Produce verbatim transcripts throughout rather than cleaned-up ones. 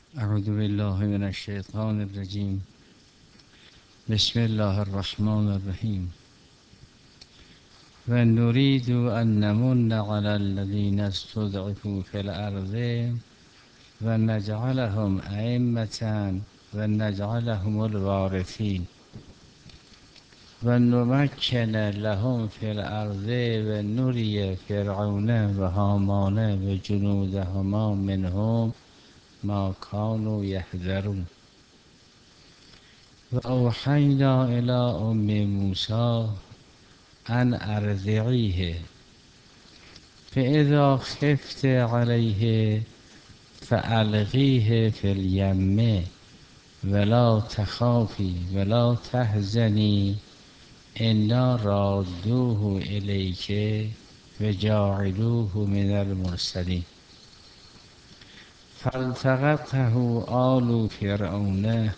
اعوذ بالله من الشیطان الرجیم. بسم الله الرحمن الرحیم. و نريد ان نمن على الذين استضعفوا في الارض و نجعلهم ائمة و نجعلهم الوارثین و نمکن لهم في الارض و نری فرعون و هامان و جنودهما منهم ما كانوا يحذرون. و اوحینا الى ام موسی ان ارضعیه فاذا خفت علیه فالقیه فی الیم ولا تخافی ولا تحزنی انا رادوه الیک و جاعلوه من المرسلین. فالتقطه آل فرعون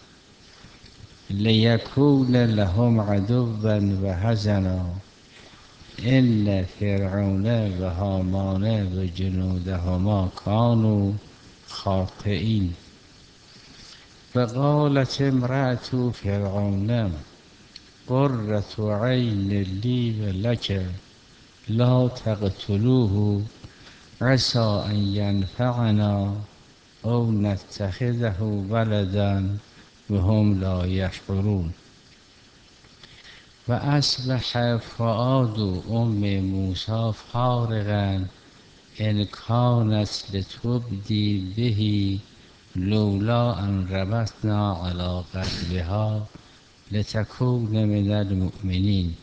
لیکون لهم عدوا و حزنا ان فرعون و هامان و جنودهما كانوا خاطئین. و قالت امرأة فرعون قرة عین لی و لک لا تقتلوه عسى ان ینفعنا او نتخذه ولدا و هم لا یشعرون. و اصبح فؤاد ام موسی فارغا ان کانت لتبدی به لولا ان ربطنا علی قلبها لتکون من المؤمنین.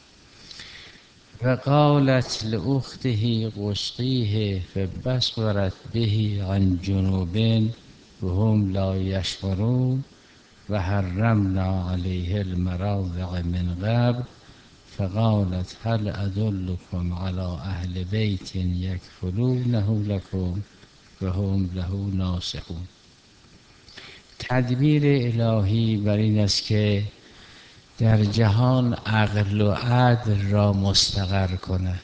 و قالت لاخته قصیه فبصرت به عن جنوب و هم لا یشعرون. و حرمنا علیه المراضع من قبل فقالت هل ادلکم علی اهل بیت یکفلونه لکم و هم له ناصحون. تدبیر الهی بر این است که در جهان عقل و عدل را مستقر کند.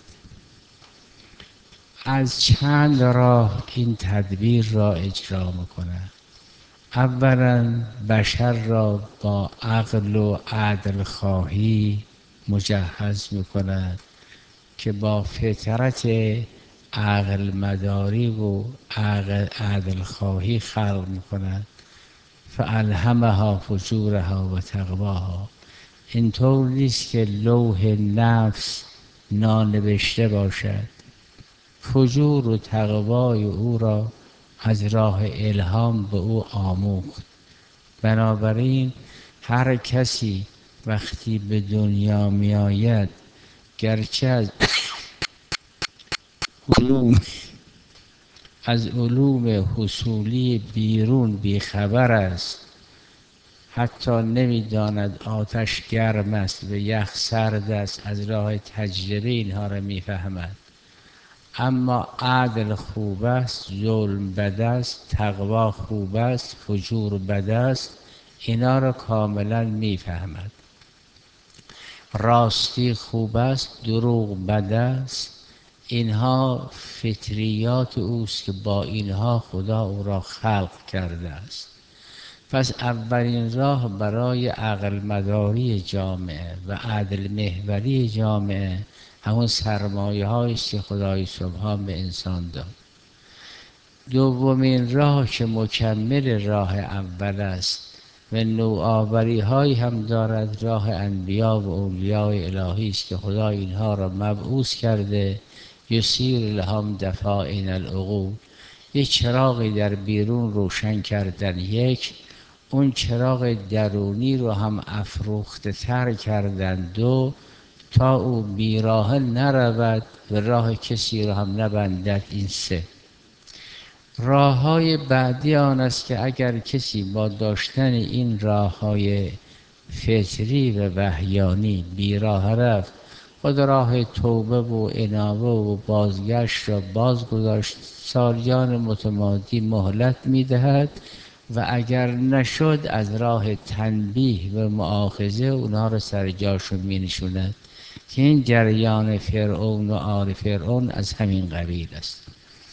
از چند راه این تدبیر را اجرا میکند. اولا بشر را با عقل و عدل خواهی مجهز میکند که با فطرت عقل مداری و عقل عدل خواهی خلق میکند. فالهمها فجورها و تقواها. اینطور نیست که لوح نفس نانوشته باشد. فجور و تقوای او را از راه الهام به او آموخت. بنابراین هر کسی وقتی به دنیا می آید گرچه از علوم از علوم حصولی بیرون بیخبر است، حتی نمیداند آتش گرم است و یخ سرد است، از راه تجربه اینها را میفهمد. اما عدل خوب است، ظلم بد است، تقوا خوب است، فجور بد است، اینا را کاملا میفهمد. راستی خوب است، دروغ بد است، اینها فطریات اوست که با اینها خدا او را خلق کرده است. پس اولین راه برای عقل مداری جامعه و عدل محوری جامعه همون سرمایه هاییست که خدای سبحان به انسان داد. دومین راه که مکمل راه اول است و نوآوری هایی هم دارد، راه انبیا و اولیاء الهی است که خدا اینها را مبعوث کرده یسیر لهم دفاعن العقول. یک چراغی در بیرون روشن کردن، یک اون چراغ درونی رو هم افروخته تر کردن، دو تا او بیراه نرود و راه کسی رو هم نبندد. این سه راه های بعدی آن است که اگر کسی با داشتن این راه های فطری و وحیانی بیراه رفت، خود راه توبه و انابه و بازگشت را بازگذاشت، سالیان متمادی مهلت میدهد و اگر نشد از راه تنبیه و مؤاخذه اونها را سر جاشون می نشوند که این جریان فرعون و آل فرعون از همین قبیل است.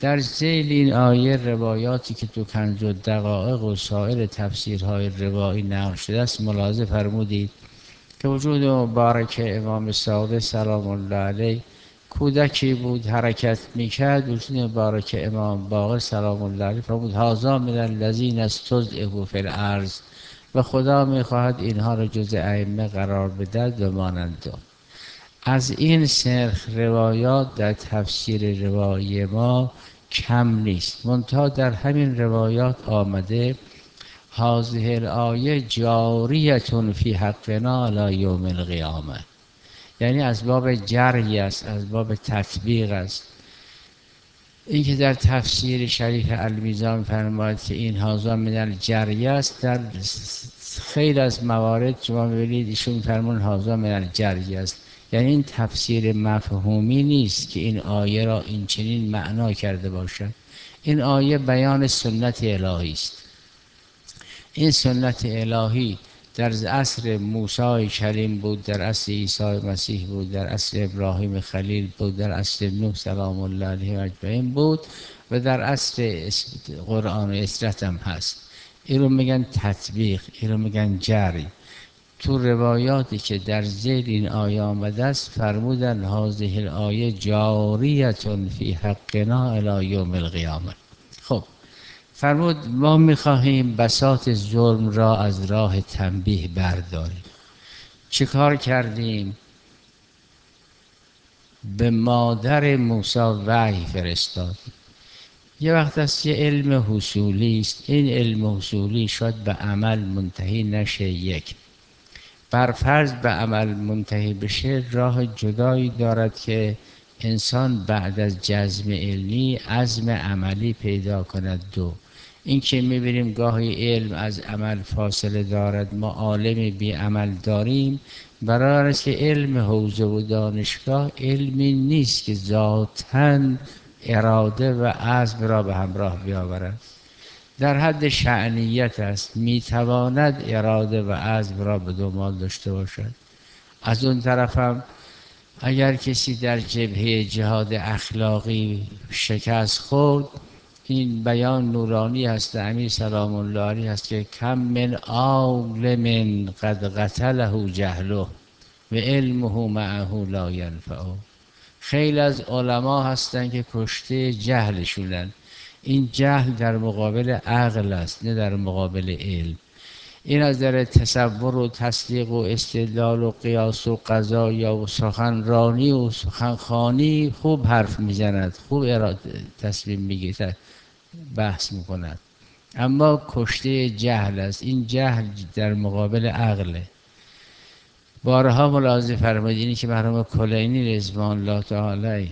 در ذیل این آیه روایاتی که تو کنز الدقایق و سایر تفسیرهای روایی نقل شده است ملاحظه فرمودید که وجود مبارک امام صادق سلام الله علیه کودکی بود حرکت میکرد. وجود مبارک امام باقر سلام الله علیه فرمود هذا من الذین استضعفوا فی الارض و خدا میخواهد اینها را جز ائمه قرار بدهد و مانند. از این سرخ روایات در تفسیر روایی ما کم نیست، منتها در همین روایات آمده هذه الآیه جاریة فی حقنا الی یوم القیامه، یعنی از باب جری است، از باب تطبیق است. این که در تفسیر شریف المیزان فرماید که این هذا من الجری است، در خیلی از موارد شما ببینید ایشون فرمون هذا من الجری است، یعنی این تفسیر مفهومی نیست که این آیه را این چنین معنا کرده باشد. این آیه بیان سنت الهی است. این سنت الهی در عصر موسی کلیم بود، در عصر عیسی مسیح بود، در عصر ابراهیم خلیل بود، در عصر نوح سلام الله علیه اجمعین بود و در عصر قرآن و اسرت هم هست. این رو میگن تطبیق، این رو میگن جری. تو روایاتی که در ذیل این آیه آمده است فرمودن هذه الآیه جاریة فی حقنا الی یوم القیامه. خب فرمود ما میخواهیم بساط ظلم را از راه تنبیه برداریم. چه کار کردیم؟ به مادر موسی وحی فرستادیم. یه وقت است یه علم حصولی است، این علم حصولی شاید به عمل منتهی نشه. یک بر فرض به عمل منتهی بشه راه جدایی دارد که انسان بعد از جزم علمی عزم عملی پیدا کند. دو این که میبینیم گاهی علم از عمل فاصله دارد، ما عالم بی عمل داریم، برای است که علم حوزه و دانشگاه علمی نیست که ذاتاً اراده و عزم را به همراه بیاورد، در حد شأنیت است، میتواند اراده و عزم را به دنبال داشته باشد. از اون طرف هم اگر کسی در جبهه جهاد اخلاقی شکست خورد، این بیان نورانی هست امیر سلام الله علیه هست که کم من عالم قد قتله جهله و علمه معه لا ینفعه. خیلی از علما هستند که کشته جهلشونن. این جهل در مقابل عقل است نه در مقابل علم. این از در تصور و تصدیق و استدلال و قیاس و قضا یا و سخنرانی و سخنخوانی خوب حرف میزند، خوب اراده تصمیم میگیرد، بحث میکند، اما کشته جهل است. این جهل در مقابل عقله. بارها ملاحظه فرمایید اینی که مرحوم کلینی رضوان الله تعالی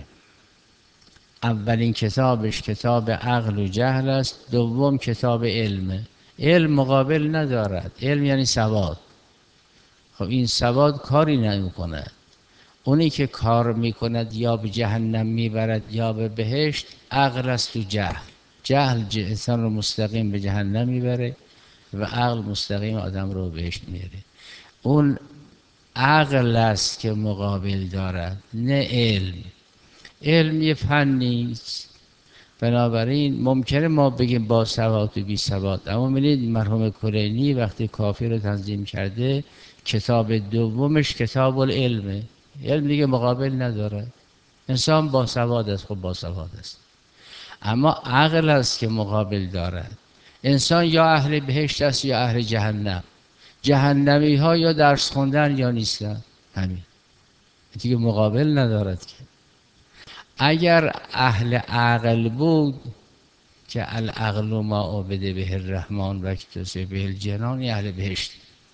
اولین کتابش کتاب عقل و جهل است، دوم کتاب علمه. علم مقابل ندارد، علم یعنی سواد. خب این سواد کاری نمیکند. اونی که کار میکند یا به جهنم میبرد یا به بهشت عقل است و جهل. جهل انسان رو مستقیم به جهنم میبره و عقل مستقیم آدم رو به بهشت میبره. اون عقل است که مقابل دارد نه علم. علم یه فنی است، بنابراین ممکنه ما بگیم با سواد و بی سواد، اما ببینید مرحوم کلینی وقتی کافی رو تنظیم کرده کتاب دومش کتاب العلمه. علم دیگه مقابل نداره. انسان با سواد است، خب با سواد است، اما عقل است که مقابل دارد. انسان یا اهل بهشت است یا اهل جهنم. جهنمی ها یا درس خوندن یا نیستن، همین دیگه مقابل ندارد که. اگر اهل عقل بود که العقل ما عبد به الرحمن و اکتسب به الجنان، اهل بهشت.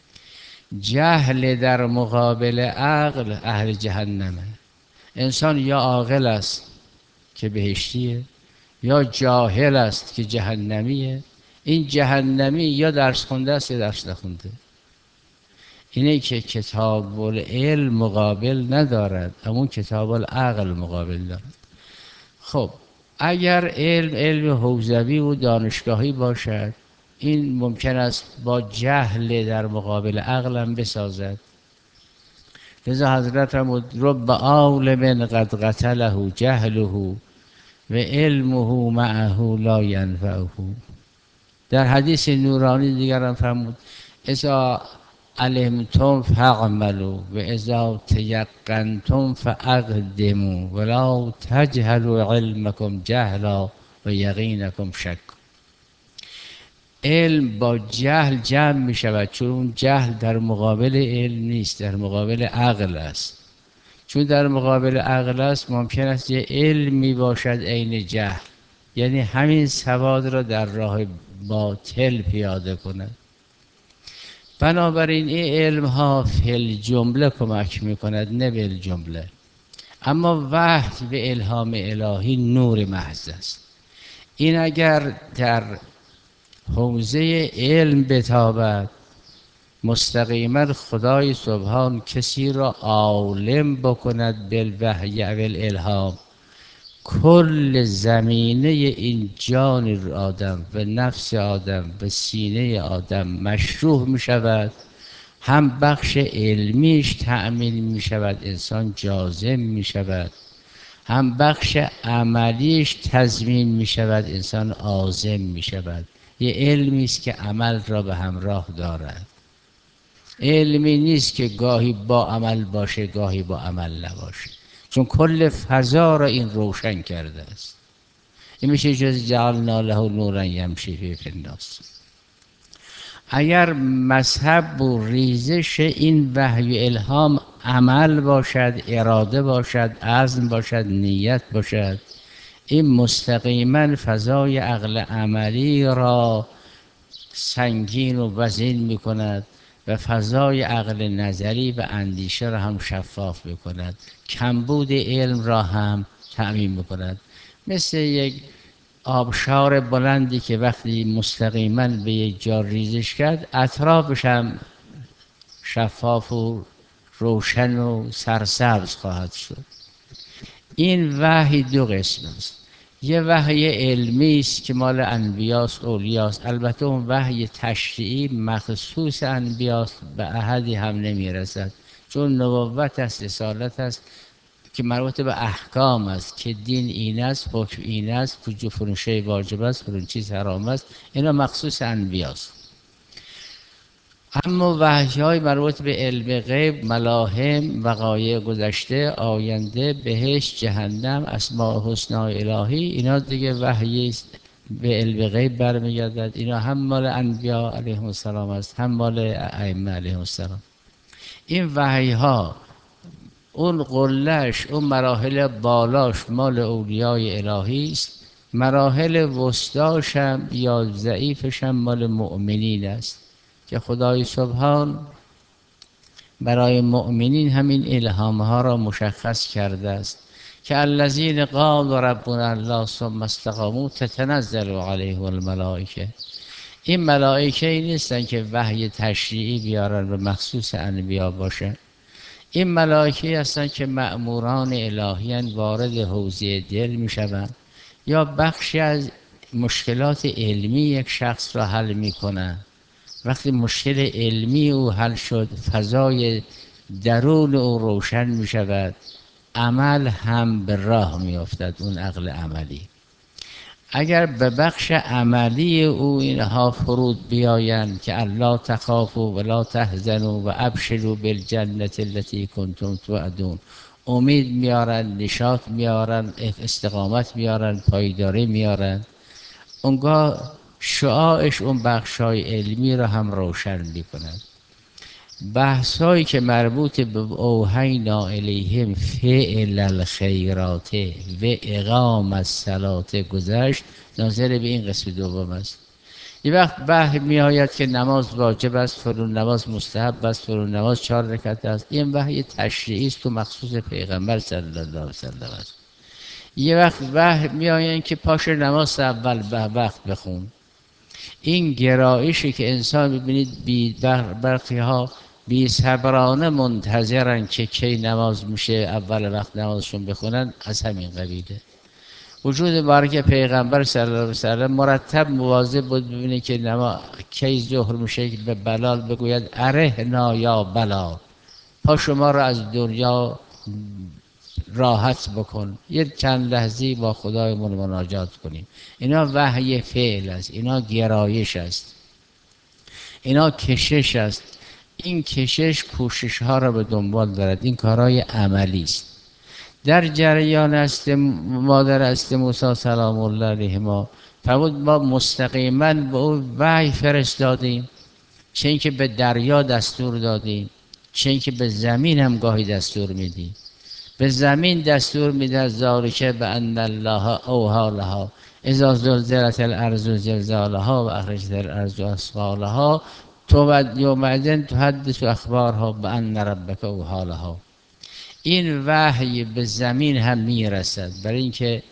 جهل در مقابل عقل اهل جهنمه. انسان یا عاقل است که بهشتیه یا جاهل است که جهنمیه. این جهنمی یا درس خونده است یا درس نخونده. اینه که کتاب العلم مقابل ندارد، اما کتاب العقل مقابل دارد. خب اگر علم علم حوزوی و دانشگاهی باشد، این ممکن است با جهل در مقابل عقلم بسازد. لذا حضرت فرمود رب عالم قد قتله جهله و علمه معه لا ینفعه. در حدیث نورانی دیگر هم فرمود اذا علمتم فاعملوا و اذا تیقنتم فاقدموا ولا تجهلوا علمکم جهلا و یقینکم شک. علم با جهل جمع می شود، چون اون جهل در مقابل علم نیست، در مقابل عقل است. چون در مقابل عقل است ممکن است یه علمی باشد عین جهل، یعنی همین سواد را در راه باطل پیاده کند. بنابراین این علم ها فی الجمله کمک می کند، نه بالجمله. اما وحی و الهام الهی نور محض است. این اگر در حوزه علم بتابد، مستقیما خدای سبحان کسی را عالم بکند بالوحی و الالهام، کل زمینه این جان آدم و نفس آدم و سینه آدم مشروح می شود. هم بخش علمیش تأمین می شود، انسان جازم می شود، هم بخش عملیش تضمین می شود، انسان عازم می شود. یه علمی است که عمل را به همراه دارد، علمی نیست که گاهی با عمل باشه گاهی با عمل نباشه، چون کل فضا را این روشن کرده است. این میشه جز جعلنا له نورا یمشی فی الناس. اگر مذهب و ریزش این وحی و الهام عمل باشد، اراده باشد، عزم باشد، نیت باشد، این مستقیما فضای عقل عملی را سنگین و وزین می کند و فضای عقل نظری و اندیشه را هم شفاف می کند، کمبود علم را هم تأمین می کند. مثل یک آبشار بلندی که وقتی مستقیما به یک جا ریزش کرد اطرافش هم شفاف و روشن و سرسبز خواهد شد. این وحی دو قسم است. یه وحی علمی است که مال انبیاست، اولیاست. البته اون وحی تشریعی مخصوص انبیاست، به احدی هم نمیرسد، چون نبوت است، رسالت است که مربوط به احکام است که دین این است، حکم این است، فلان شی واجب است، فلان چیز حرام است. اینا مخصوص انبیاست. اما وحی‌های مربوط به علم غیب، ملاهم، وقایع گذشته، آینده، بهشت، جهنم، اسماء الحسنی الهی، اینا دیگه وحی است به علم غیب برمیگردد. اینا هم مال انبیا علیهم السلام است، هم مال ائمه علیهم السلام. این وحی‌ها اون قله‌اش، اون مراحل بالاش مال اولیای الهی است، مراحل وسطاش هم یا ضعیفش هم مال مؤمنین است که خدای سبحان برای مؤمنین همین الهام ها را مشخص کرده است که الذین قالوا ربنا الله ثم استقاموا تتنزل علیهم الملائکه. این ملائکه ای نیستن که وحی تشریعی بیارن و مخصوص انبیا باشه. این ملائکه هستن که مأموران الهیان، وارد حوزه دل می شوند یا بخشی از مشکلات علمی یک شخص را حل می کنند. وقتی مشکل علمی او حل شد، فضای درون او روشن می شود، عمل هم به راه می افتد. اون عقل عملی اگر به بخش عملی او اینها فرود بیایند که الا تخافوا ولا تحزنوا و ابشروا بالجنة التي کنتم توعدون، امید میارن، نشاط میارن، استقامت میارن، پایداری میارن، اونگاه شعاعش اون بخشای علمی را هم روشن میکنند. بحثایی که مربوط به اوحینا الیهم فعل الخیرات و اقام الصلاة گذشت، ناظر به این قسم دوم است. یه وقت وحی می آید که نماز واجب است، فلان نماز مستحب است، فلان نماز چهار رکعت است. این وحی تشریعی است و مخصوص پیغمبر صلی الله علیه و سلم است. یه وقت وحی می آید که پاش نماز اول به وقت بخون. این گرایشی که انسان ببینید بی برخی ها بی صبرانه منتظرن که کی نماز میشه اول وقت نمازشون بخونن، از همین قبیله. وجود مبارک پیغمبر صلی الله علیه و سلم مرتب مواظب بود ببینه که نماز کی ظهر میشه، به بلال بگوید ارهنا یا بلال، پا شما را از دنیا راحت بکن، یه چند لحظی با خدایمون مناجات کنیم. اینا وحی فعل است، اینا گرایش است، اینا کشش است. این کشش کوشش ها را به دنبال دارد، این کارهای عملی است. در جریان است مادر است موسی سلام الله علیهما فرمود ما مستقیما به او وحی فرستادیم، چه اینکه به دریا دستور دادیم، چه اینکه به زمین هم گاهی دستور میدیم. به زمین دستور میده ذالک بان الله اوحی لها اذا زلزلت الارض زلزالها و اخرجت الارض اثقالها تو یومئذ تحدث اخبارها بان ربک اوحی لها. این وحی به زمین هم میرسد، برای اینکه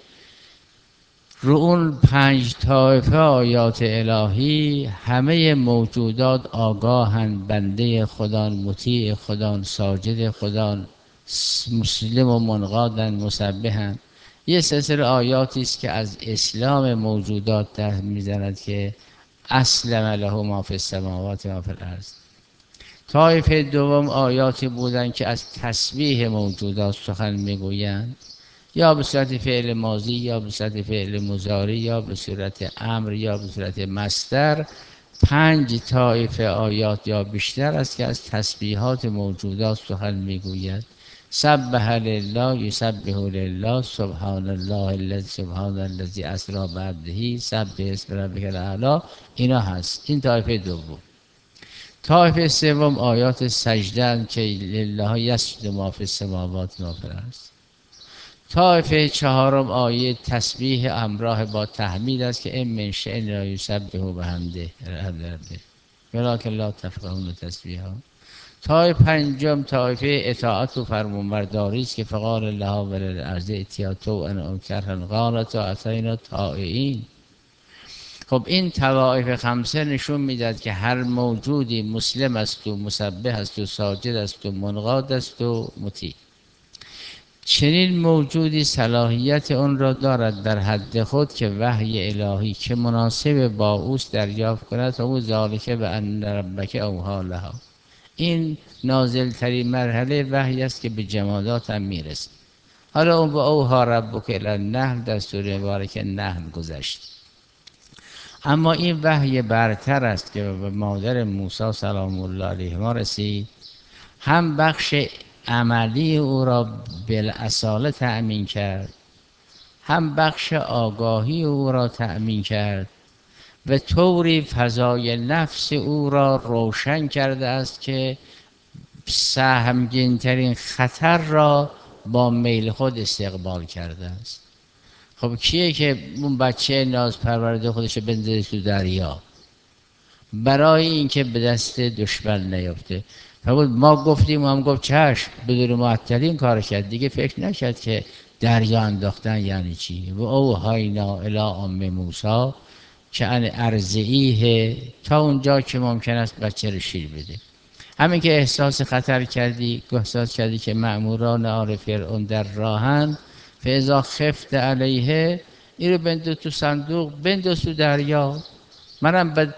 رو اون پنج طایفه آیات الهی همه موجودات آگاهند، بنده خدان، مطیع خدان، ساجد خدان، مسلم و منقادن، مسبحن. یه سلسله آیاتی است که از اسلام موجودات ده میزند که اسلم له ما فی السماوات و ما فی الارض. طایفه دوم آیاتی بودند که از تسبیح موجودات سخن میگویند، یا به صورت فعل ماضی یا به صورت فعل مضارع یا به صورت امر یا به صورت مصدر. پنج طایفه آیات یا بیشتر است که از تسبیحات موجودات سخن میگوید. سبح لله، یسبح لله، سبحان الله الذی سبحان الذی اسری بعبده، سبح اسم ربک الاعلی. اینا هست، این طایفه دوم. طایفه سوم آیات سجده که لله یسجد ما فی السماوات و ما فی الارض. طایفه چهارم آیه تسبیح همراه با تحمید است که ان من شیء الا یسبح بحمده ولکن لا تفقهون تسبیحا. طایفه پنجم طایفه اطاعت و فرمانبرداری است که فقال الله وللارض ائتیا طوعا او کرها قالتا اتینا طائعین. خب این طوائف خمسه نشون میداد که هر موجودی مسلم است و مسبح است و ساجد است و منقاد است و مطیع. چنین موجودی صلاحیت اون را دارد در حد خود که وحی الهی که مناسب با اوست دریافت کند. و ذالک بان ربک اوحی لها. این نازل ترین مرحله وحی است که به جمادات هم میرسه. حالا اون با اوحی ربک الی النحل در سوره مبارکه نحل گذشت. اما این وحی برتر است که به مادر موسی سلام الله علیهما رسید، هم بخش عملی او را بالاصاله تأمین کرد، هم بخش آگاهی او را تأمین کرد و طوری فضای نفس او را روشن کرده است که سهمگین ترین خطر را با میل خود استقبال کرده است. خب کیه که اون بچه ناز پرورده خودش بندازه تو دریا برای اینکه به دست دشمن نیفته؟ ما گفتیم و هم گفت چشم، بدون معطلی این کار کرد، دیگه فکر نکرد که دریا انداختن یعنی چی. و اوحینا الی ام موسی که ان ارضعیه، تا اونجا که ممکن است بچه رو شیر بده. همین که احساس خطر کردی، احساس کردی که مأموران آل فرعون در راهن، فاذا خفت علیه، این رو بنداز تو صندوق، بنداز تو دریا، منم به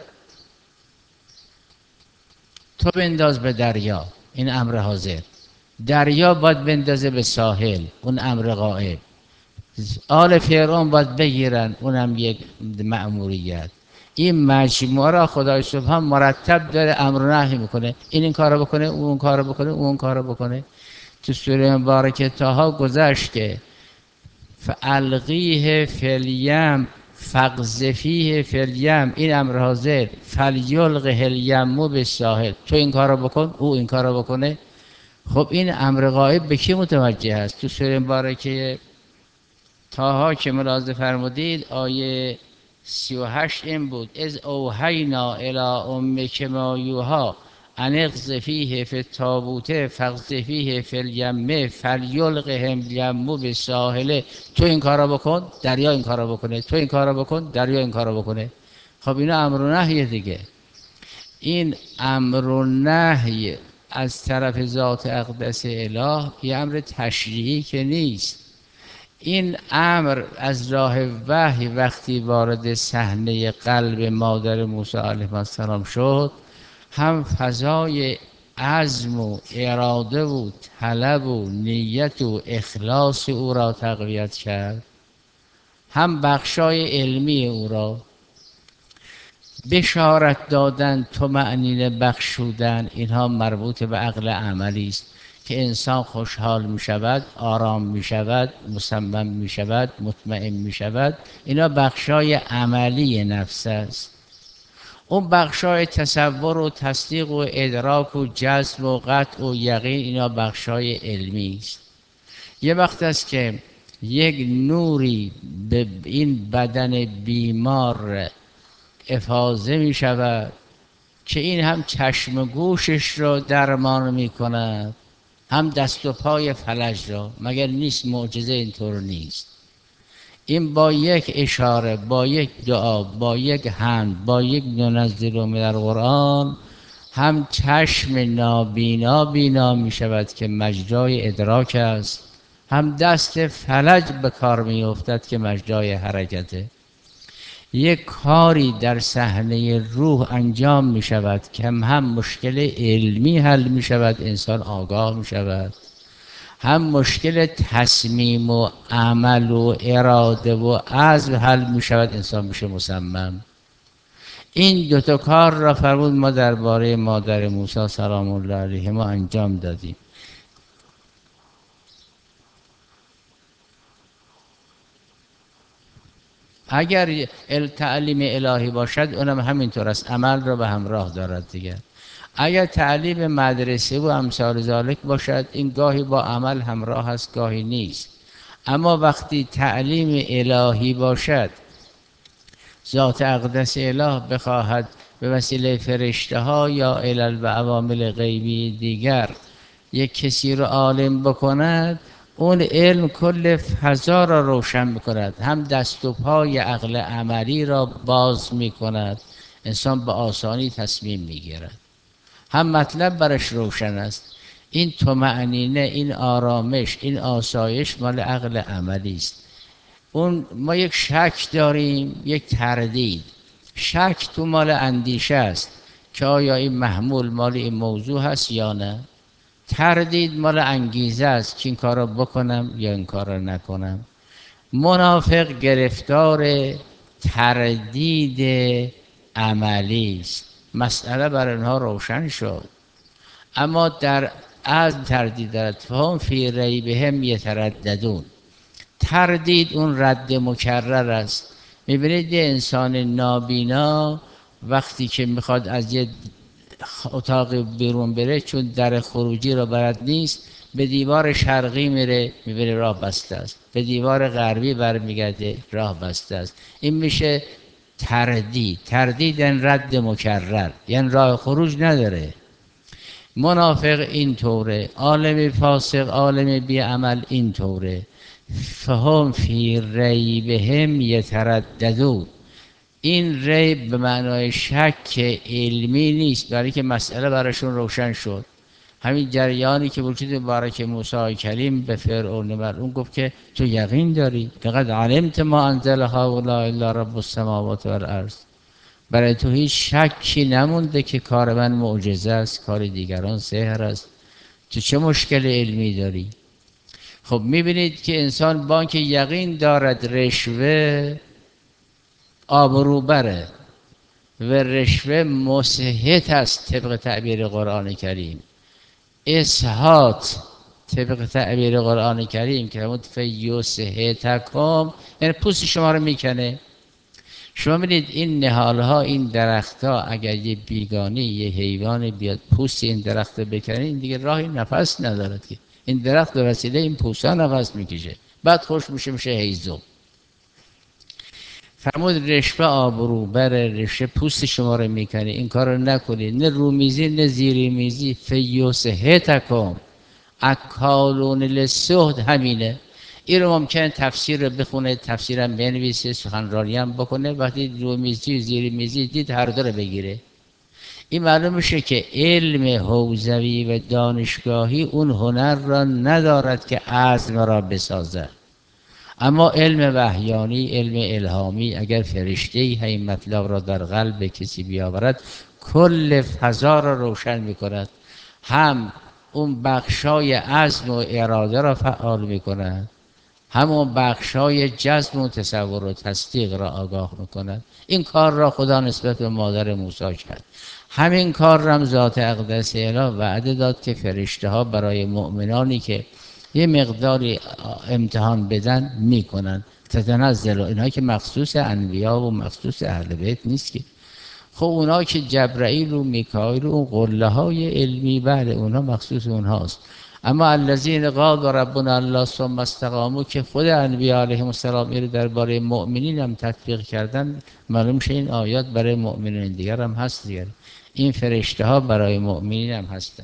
تو بنداز به دریا. این امر حاضر. دریا باید بندازه به ساحل، اون امر غائب. آل فرعون باید بگیرن، اونم یک مأموریت. این مجموعه را خدای سبحان مرتب داره امر و نهی میکنه، این این کارو بکنه، اون کارو بکنه، اون کارو بکنه. تو سوره مبارکه طه گذشت که فالقیه فی الیم فقذفیه فی الیم، این امر حاضر. فلیلقه الیم بالساحل، تو این کارو بکن، او این کارو بکنه. خب این امر غایب به کی متوجه است؟ تو سوره مبارکه طه که ملاحظه فرمودید آیه سی و هشت این بود: از اوحینا الی امک ما یوحی ان اقذفیه فی التابوت فاقذفیه فی الیم فلیلقه الیم بالساحل. تو این کارا بکن، دریا این کارا بکنه، تو این کارا بکن، دریا این کارا بکنه. خب اینا امر و نهی دیگه. این امر و نهی از طرف ذات اقدس اله یه امر تشریعی که نیست. این امر از راه وحی وقتی وارد صحنه قلب مادر موسی علیه السلام شد، هم فضای عزم و اراده و طلب و نیت و اخلاص او را تقویت کرد، هم بخشای علمی او را بشارت دادن، طمأنینه بخشودن. اینها مربوط به عقل عملی است که انسان خوشحال می شود، آرام می شود، مصمم می شود، مطمئن می شود. اینا بخشای عملی نفس است. اون بخشای تصور و تصدیق و ادراک و جذب و قطع و یقین، اینا بخشای علمی است. یه وقت است که یک نوری به این بدن بیمار افاضه می شود که این هم چشم و گوشش را درمان می کند، هم دست و پای فلج را. مگر نیست معجزه اینطور نیست؟ این با یک اشاره، با یک دعا، با یک حمد، با یک ننزل من القرآن، هم چشم نابینا بینا می شود که مجرای ادراک است، هم دست فلج به کار می افتد که مجرای حرکته. یک کاری در صحنه روح انجام می شود که هم, هم مشکل علمی حل می شود، انسان آگاه می شود، هم مشکل تصمیم و عمل و اراده و عزم حل می شود، انسان میشه مصمم. این دوتا کار را فرمود ما درباره مادر موسی سلام الله علیه ما انجام دادیم. اگر تعلیم الهی باشد اونم همینطور است، عمل را به همراه دارد دیگر. اگر تعلیم مدرسه و امثال ذالک باشد، این گاهی با عمل همراه است، گاهی نیست. اما وقتی تعلیم الهی باشد، ذات اقدس اله بخواهد به وسیله فرشته ها یا علل و عوامل غیبی دیگر یک کسی رو عالم بکند، اون علم کل فضا را روشن میکند، هم دست و پای عقل عملی را باز میکند، انسان به آسانی تصمیم میگیرد، هم مطلب برش روشن است. این طمأنینه، این آرامش، این آسایش مال عقل عملی است. اون ما یک شک داریم، یک تردید. شک تو مال اندیشه است که آیا این محمول مال این موضوع هست یا نه. تردید مال انگیزه است که این کار را بکنم یا این کار را نکنم. منافق گرفتار تردید عملی است. مسئله بر اینها روشن شد، اما در از تردید دارد. فهم فی ریبهم یترددون. تردید اون رد مکرر است. میبینید یه انسان نابینا وقتی که میخواد از یه اتاق بیرون بره، چون در خروجی را بلد نیست، به دیوار شرقی میره، میبینه راه بسته است، به دیوار غربی برمیگرده، راه بسته است. این میشه تردید. تردید یعنی رد مکرر، یعنی راه خروج نداره. منافق این طوره، عالم فاسق، عالم بی عمل این طوره. فهم فی ریبهم یترددون. این ریب به معنای شک علمی نیست، برای که مسئله براشون روشن شد. همین جریانی که وجود مبارک موسی کلیم به فرعون ملعون گفت که تو یقین داری؟ لقد علمت ما انزل هؤلاء الا رب السماوات والارض. برای تو هیچ شکی نمونده که کار من معجزه است، کار دیگران سحر است. تو چه مشکل علمی داری؟ خب میبینید که انسان با اینکه یقین دارد رشوه آبروبره و رشوه مسحت است طبق تعبیر قرآن کریم، اسحات طبق تعبیر قرآن کریم که همون فیوسحتکم، یعنی پوست شما رو میکنه. شما میدید این نهال ها، این درخت ها، اگر یه بیگانی یه حیوان بیاد پوست این درخت رو بکنه، این دیگه راهی نفس ندارد که این درخت به وسیله این پوست ها نفس میکشه، بعد خوش میشه، میشه هیزم. فرمود رشوه آبرو بره، رشوه پوست شما رو میکنه، این کار رو نکنید، نه رومیزی نه زیری میزی. فیوسحتکم اکالون للسحت، همینه. این رو ممکنه تفسیر رو بخونه، تفسیرم بنویسه، سخنرانی هم بکنه، وقتی رومیزی و زیر میزی دید هر دو رو بگیره. این معلوم میشه که علم حوزوی و دانشگاهی اون هنر را ندارد که عزم را بسازد. اما علم وحیانی، علم الهامی، اگر فرشته‌ای این مطلب را در قلب کسی بیاورد، کل فضا را روشن میکند. هم اون بخشای عزم و اراده را فعال میکنند، همون بخشای جزم و تصور و تصدیق را آگاه میکنند. این کار را خدا نسبت به مادر موسی کرد. همین کار را هم ذات اقدس اله وعده داد که فرشته ها برای مؤمنانی که یه مقداری امتحان بدن میکنن. تتنزل، اینها که مخصوص انبیا و مخصوص اهل بیت نیست که. خب اونا که جبرائیل و میکائیل و قله های علمی، بله اونا مخصوص اونهاست. اما الذین قال ربنا الله ثم استقاموا که خود انبیا علیهم السلام این رو درباره مؤمنین هم تطبیق کردن، معلوم شه این آیات برای مؤمنین دیگر هم هست دیگر. این فرشته ها برای مؤمنین هم هستن.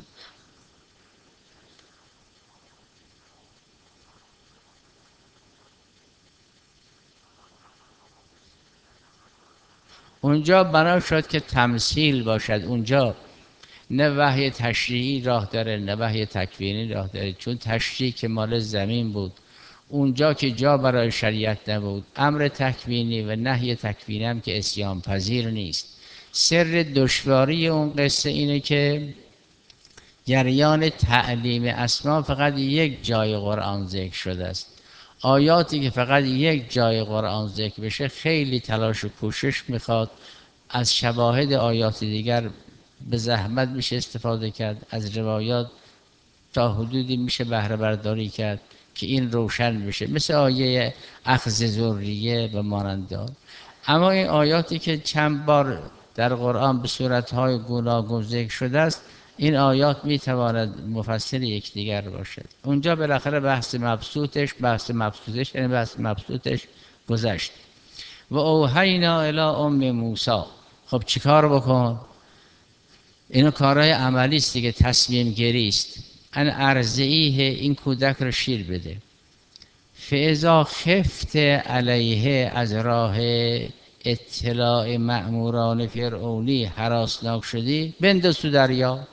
اونجا بنا شد که تمثیل باشد. اونجا نه وحی تشریعی راه داره نه وحی تکوینی راه داره، چون تشریع که مال زمین بود، اونجا که جا برای شریعت نبود. امر تکوینی و نهی تکوینی هم که اسیان پذیر نیست. سر دشواری اون قصه اینه که جریان تعلیم اسما فقط یک جای قرآن ذکر شده است. آیاتی که فقط یک جای قرآن ذکر بشه خیلی تلاش و کوشش میخواد. از شواهد آیات دیگر به زحمت میشه استفاده کرد، از روایات تا حدودی میشه بهره برداری کرد که این روشن بشه، مثل آیه اخذ ذریه و مانند آن. اما این آیاتی که چند بار در قرآن به صورتهای گوناگون ذکر شده است، این آیات میتواند مفسر یکدیگر باشد. اونجا بالاخره بحث مبسوطش بحث مبسوطش یعنی بحث مبسوطش گذشت. و اوحینا الی ام موسی. خب چیکار بکن؟ اینو کارهای عملی است دیگه، تصمیم گیری است. ان ارضعیه، این کودک رو شیر بده. فاذا خفت علیه، از راه اطلاع مأموران فرعونی هراسناک شدی، بنداز تو دریا.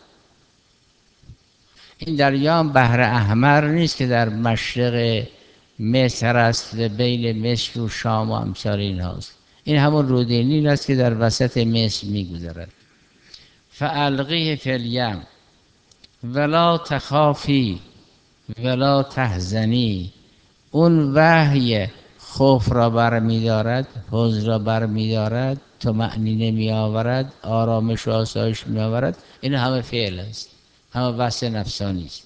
این دریا هم بحر احمر نیست که در مشرق مصر است، بین مصر و شام و امثال این هاست. این همون رود نیل است که در وسط مصر میگذرد. فالقیه فی الیم ولا تخافی ولا تحزنی. اون وحی خوف را برمیدارد، حزن را برمیدارد، طمأنینه می آورد، آرامش و آسایش می آورد. این همه فعل است، همه بحث نفسانی است.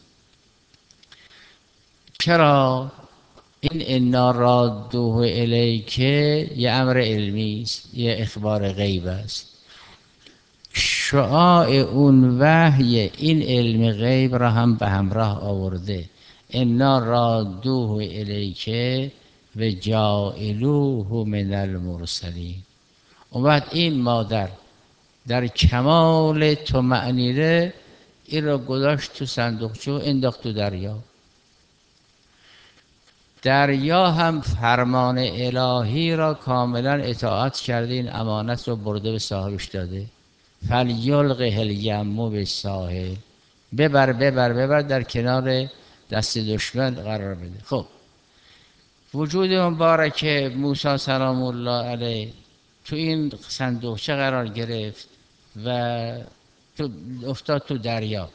چرا؟ این انا رادوه الیکه یه امر علمی است، یه اخبار غیب است. شعاع اون وحی این علم غیب را هم به همراه آورده. انا رادوه الیکه و جائلوه من المرسلین. اون وقت این مادر در کمال طمأنینه این را گذاشت تو صندوقچه و انداخت تو دریا. دریا هم فرمان الهی را کاملا اطاعت کرده، این امانت رو برده به صاحبش داده. فلیلقه الیم بالساحل، ببر ببر ببر در کنار دست دشمن قرار بده. خب وجود مبارک موسی سلام الله علیه تو این صندوقچه قرار گرفت و تو افتاد تو دریا.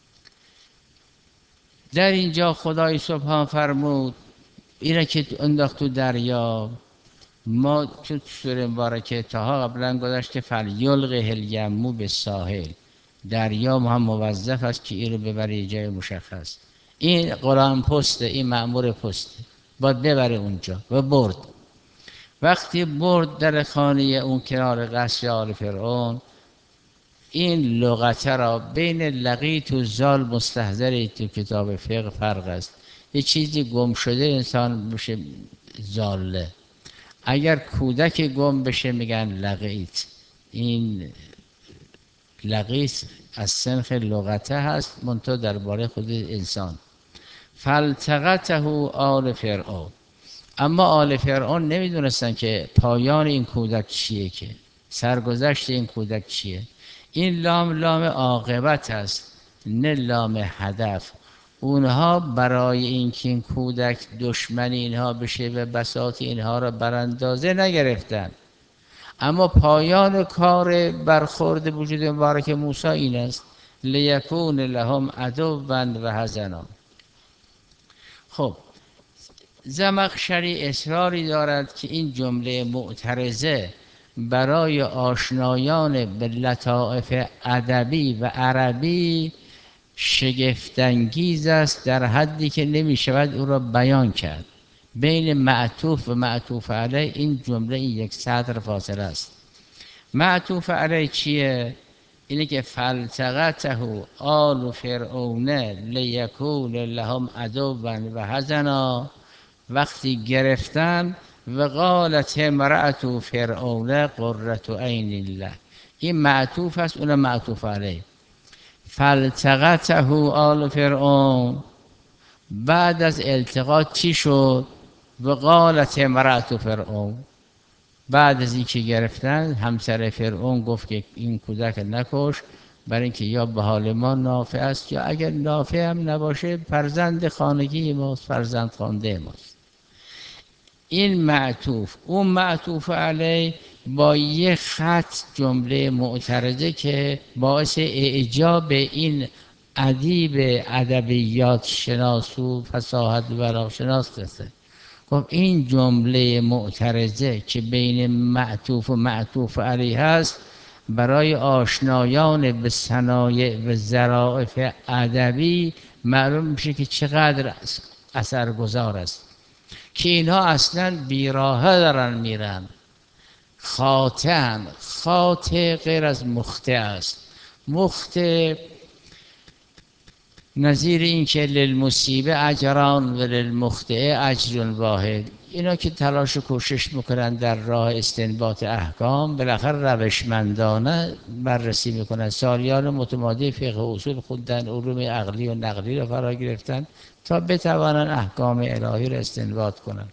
در اینجا خدای سبحان فرمود اینه که انداخت تو دریا. ما تو سوره مبارکه طه قبلا گذاشت که فلیلقه الیم بالساحل، دریا هم موظف است که این رو ببره یه جای مشخص. این قرآن پسته، این مأمور پسته، باید ببره اونجا و برد. وقتی برد در خانه اون کنار قصر آل فرعون، این لغت را بین لقیط و زال مستحضر تو کتاب فقه فرق است. یه چیزی گم شده انسان میشه زاله. اگر کودک گم بشه میگن لقیط. این لقیط از سنخ لغته هست، منتها درباره خود انسان. فالتقطه آل فرعون. اما آل فرعون نمیدونستن که پایان این کودک چیه، که سرگذشت این کودک چیه. این لام لام عاقبت است نه لام هدف. اونها برای اینکه این کودک دشمن اینها بشه و بساط اینها را براندازه نگرفتن. اما پایان کار برخورد وجود مبارک موسی این است. لیکون لهم عدوا و حزنا. خب زمخشری اصراری دارد که این جمله معترضه برای آشنایان به لطائف ادبی و عربی شگفت‌انگیز است در حدی که نمی شود او را بیان کرد. بین معطوف و معطوف علیه این جمله این یک سطر فاصله است. معطوف علیه چیه؟ اینه که فالتقطه آل فرعون لیکون لهم عدوا و حزنا، وقتی گرفتن و قالت امرأة فرعون قرة عین له، این معطوف است، اون معطوف علیه. فالتقطه آل فرعون، بعد از التقاط چی شد؟ و قالت امرأة فرعون، بعد از اینکه گرفتن همسر فرعون گفت که این کودک نکش، برای اینکه یا به حال ما نافع است یا اگر نافع هم نباشه فرزند خانگی ماست، فرزند خوانده ماست. این معطوف اون معطوف علیه با یک خط جمله معترضه که باعث اعجاب این ادیب ادبیات شناس و فصاحت و بلاغه شناس هست. خب این جمله معترضه که بین معطوف و معطوف علیه هست برای آشنایان به صنایع و ظرافت ادبی معلوم میشه که چقدر اثرگذار است، که اینها اصلا بیراهه دارن میرن، خاطئن. خاطئ غیر از مخطئ است. مخطئ نظیر این که للمصیبه اجران و للمخطئ اجر واحد. اینا که تلاش و کوشش میکنن در راه استنباط احکام بالاخره روشمندانه بررسی میکنن، سالیان متمادی فقه و اصول خوندن، علوم عقلی و نقلی رو فرا گرفتن تا بتوانن احکام الهی رو استنباط کنن.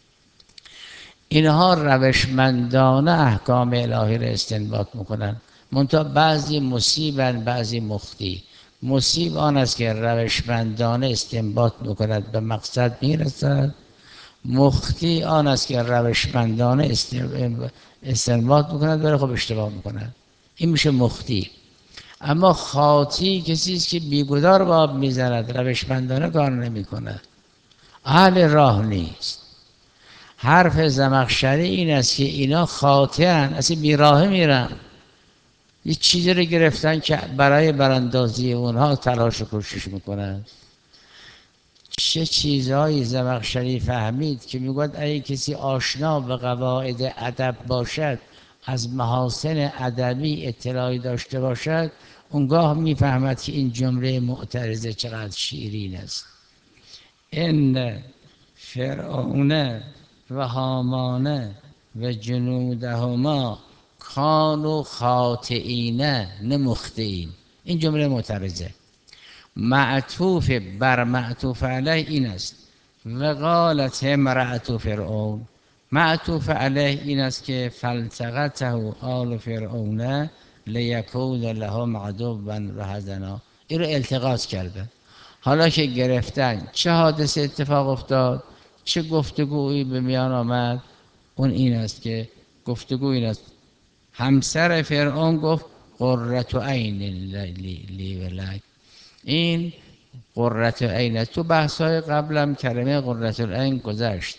اینها روشمندانه احکام الهی رو استنباط میکنن، منتها بعضی مصیبن بعضی مخطی. مصیب آن است که روشمندانه استنباط میکند به مقصد میرسد، مخطی آن است که روشمندانه استنباط میکند ولی خب اشتباه میکند، این میشه مخطی. اما خاطی کسی است که بیگدار به آب میزند، روشمندانه کار نمیکند، اهل راه نیست. حرف زمخشری این است که اینا خاطئن، اصلا بیراهه میرن، یه چیزی رو گرفتن که برای براندازی اونها تلاش و کوشش میکنن. چه چیزهایی زمخشری فهمید که میگوید اگه کسی آشنا به قواعد ادب باشد، از محاسن ادبی اطلاعی داشته باشد، اونگاه میفهمد که این جمله معترضه چقدر شیرین است. ان فرعون و هامان و جنودهما کانوا خاطئین نه مخطئین. این جمله معترضه. معطوف بر معطوف علیه این است و قالت امرأة فرعون، معطوف علیه این است که فالتقطه آل فرعون لیکون لهم عدوا و حزنا، این رو التقاط کرده. حالا که گرفتن چه حادثه اتفاق افتاد، چه گفتگویی به میان آمد؟ اون این است که گفتگو این است، همسر فرعون گفت قرة عین لی و لک. این قرة عین تو بحث‌های قبلم کلمه قرة العین گذشت.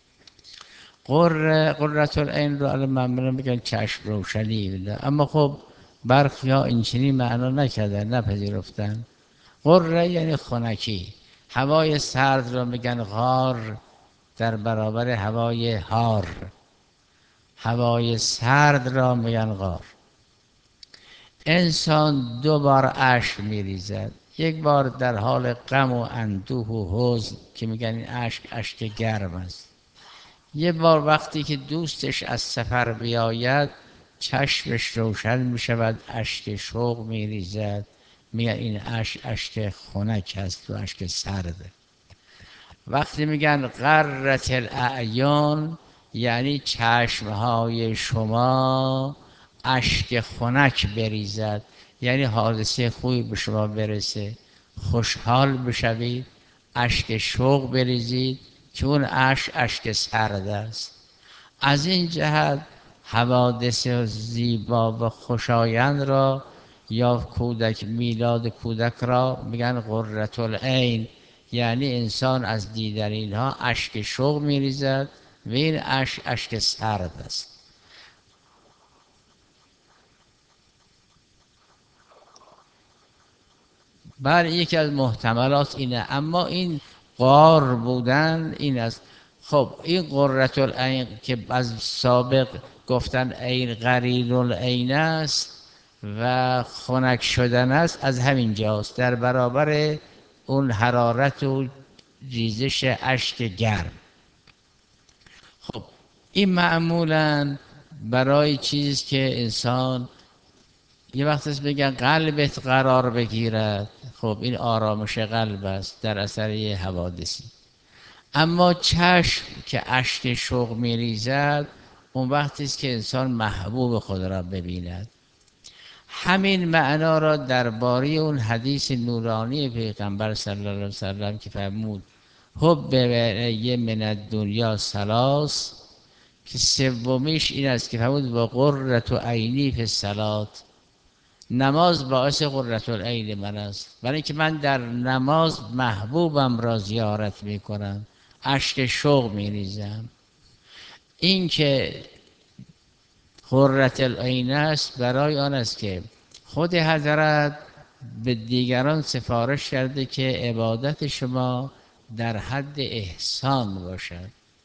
قره قرة العین رو الان معمولا میگن چشم روشنی، اما خب برخی ها اینچنین معنا نکردن، نپذیرفتن. قره یعنی خنکی. هوای سرد را میگن غار در برابر هوای حار، هوای سرد را میگن غار. انسان دو بار اشک میریزد، یک بار در حال غم و اندوه و حزن که میگن این اشک اشک گرم است، یک بار وقتی که دوستش از سفر بیاید چشمش روشن میشود، اشک شوق میریزد، میگن این اشک اشک خنک است و اشک سرده. وقتی میگن غرت الاعیان یعنی چشمهای شما اشک خنک بریزد، یعنی حادثه خوبی به شما برسه، خوشحال بشوید، اشک شوق بریزید که اون اشک اشک سرد است. از این جهت حوادث زیبا و خوشایند را یا کودک میلاد کودک را میگن قرة العین، یعنی انسان از دیدن اینها اشک شوق میریزد و این اشک اشک سرد است. بله یکی از محتملات اینه، اما این غار بودن این است. خب این قرة العین که از سابق گفتن عین قرین العین است و خنک شدن است، از همین جاست، در برابر اون حرارت و ریزش اشک گرم. خب این معمولا برای چیزی که انسان یه وقت است بگن قلبت قرار بگیرد، خب این آرامش قلب است در اثر یه حوادثی. اما چشم که اشک شوق میریزد اون وقتی است که انسان محبوب خود را ببیند. همین معنا را درباره اون حدیث نورانی پیغمبر صلی الله علیه وسلم که فرمود حب یه من الدنیا ثلاث، که سومیش این است که فرمود و قرة عینی فی الصلاة، نماز باعث قرة العین من است، برای اینکه من در نماز محبوبم را زیارت میکنم، اشک شوق میریزم. این که قرة العین است برای آن است که خود حضرت به دیگران سفارش کرده که عبادت شما در حد احسان باشد.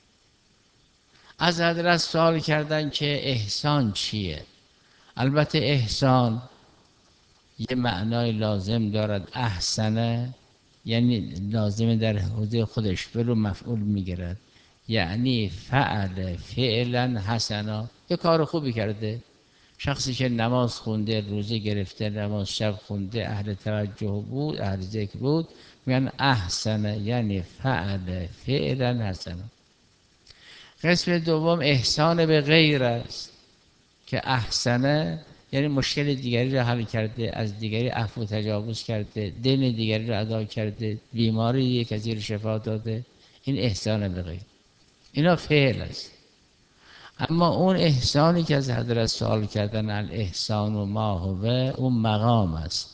از حضرت سوال کردن که احسان چیه؟ البته احسان یه معنای لازم دارد، احسنه یعنی لازم در حوزه خودش برو مفعول میگیرد، یعنی فعل فعلا حسنا، یه کار خوبی کرده. شخصی که نماز خونده، روزه گرفته، نماز شب خونده، اهل توجه بود، اهل ذکر بود، میگن احسنه یعنی فعل فعلا حسنا. قسم دوم احسان به غیر است که احسنه یعنی مشکل دیگری را حل کرده، از دیگری عفو و تجاوز کرده، دین دیگری را ادا کرده، بیماری یک کسی را شفا داده، این احسان به غیر، اینا فعل است. اما اون احسانی که از حضرت سوال کردن الاحسان و ما هو، اون مقام است.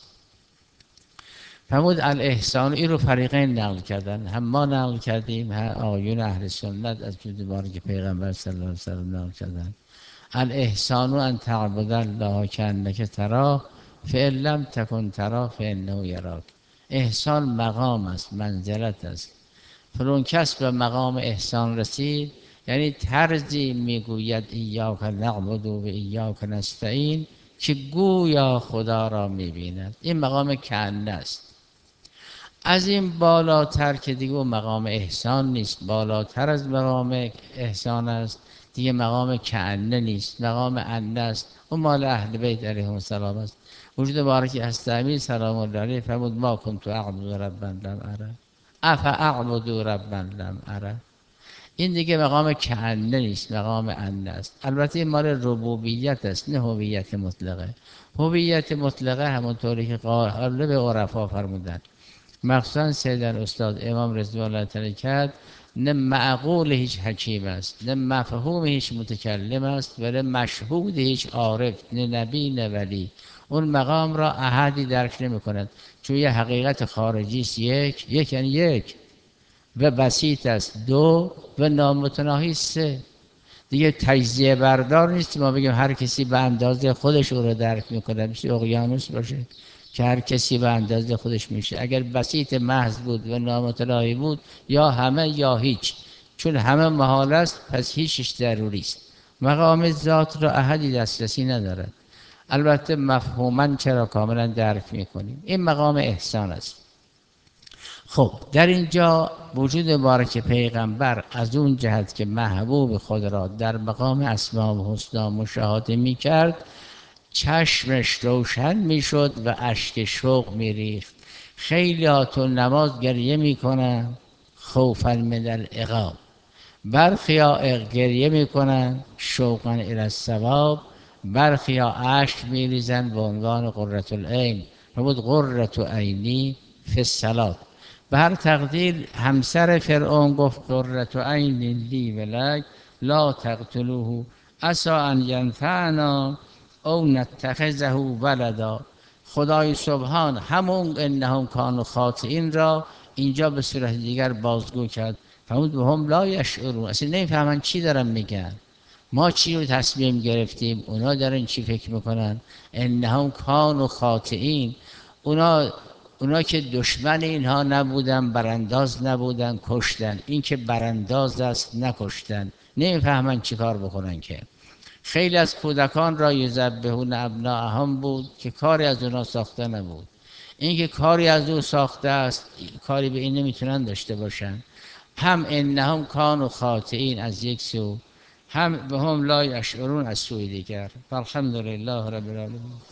فرمود الاحسان، این رو فریقین نقل کردن، هم ما نقل کردیم هم آیون اهل سنت از جود باری که پیغمبر صلی الله علیه وسلم نقل کردن. الاحسان ان تعبد الله کانک تراه فان لم تکن تراه فانه یراک. احسان مقام است، منزلت است. فرون کس به مقام احسان رسید یعنی طرزی میگوید ایاک نعبد و ایاک نستعین که گویا خدا را میبیند. این مقام کأنه است. از این بالاتر که دیگه اون مقام احسان نیست، بالاتر از مقام احسان است دیگه، مقام کأنه نیست، مقام انه است. اون مال اهل بیت علیهم السلام است. وجود بارک هستمی سلام الله علیه فرمود ما کنت اعبد ربا لم اره افاعبد ربا لم اره. این دیگه مقام کأنه نیست، مقام انه است. البته این مال ربوبیت است، نه هویت مطلقه. هویت مطلقه همونطوری که غالب عرفا فرمودن، مخصوصا سیدن استاد امام رضوان الله تعالی کرد، نه معقول هیچ حکیم است، نه مفهوم هیچ متکلم است و نه مشهود هیچ عارف، نه نبی نه ولی. اون مقام را احدی درک نمی کند، چون یه حقیقت خارجی است، یک یک یعنی یک و بسیط است، دو و نامتناهی سه. دیگه تجزیه بردار نیست ما بگیم هر کسی به اندازه خودش او رو درک میکنه، مثل اقیانوس باشه که هر کسی به اندازه خودش میشه. اگر بسیط محض بود و نامتناهی بود یا همه یا هیچ، چون همه محال است پس هیچش ضروری است. مقام ذات را احدی دسترسی ندارد، البته مفهوما چرا کاملا درک میکنیم. این مقام احسان است. خب در اینجا وجود مبارک پیغمبر از اون جهت که محبوب خود را در مقام اسماء و حسنا مشاهده می کرد، چشمش روشن می شد و اشک شوق می ریخت. خیلی هاتون نماز گریه می کنن خوفا من العقاب، برخی ها گریه می کنن شوقا الی الثواب، برخی ها اشک می ریزن به عنوان قرة العین. فرمود قرة عینی فی الصلاة. به هر تقدیر همسر فرعون گفت قرة عین لی و لک لا تقتلوه عسی ان ینفعنا او نتخذه ولدا. خدای سبحان همون انهم کانوا خاطئین را اینجا به صورت دیگر بازگو کرد، فرمود به هم لا یشعرون، اصلا نمیفهمن چی دارن میگن. ما چی رو تصمیم گرفتیم، اونا دارن چی فکر میکنن. انهم کانوا خاطئین، اونا اونا که دشمن اینها نبودن، برانداز نبودن، کشتن. این که برانداز است نکشتن، نمیفهمن چی کار بکنن. که خیلی از کودکان را یذبحون ابناءهم بود که کاری از اونا ساخته نبود. این که کاری از او ساخته است کاری به این نمیتونن داشته باشن. هم انهم کانوا خاطئین از یک سو، هم به هم لا یشعرون از سوی دیگر. الحمدلله رب العالمین.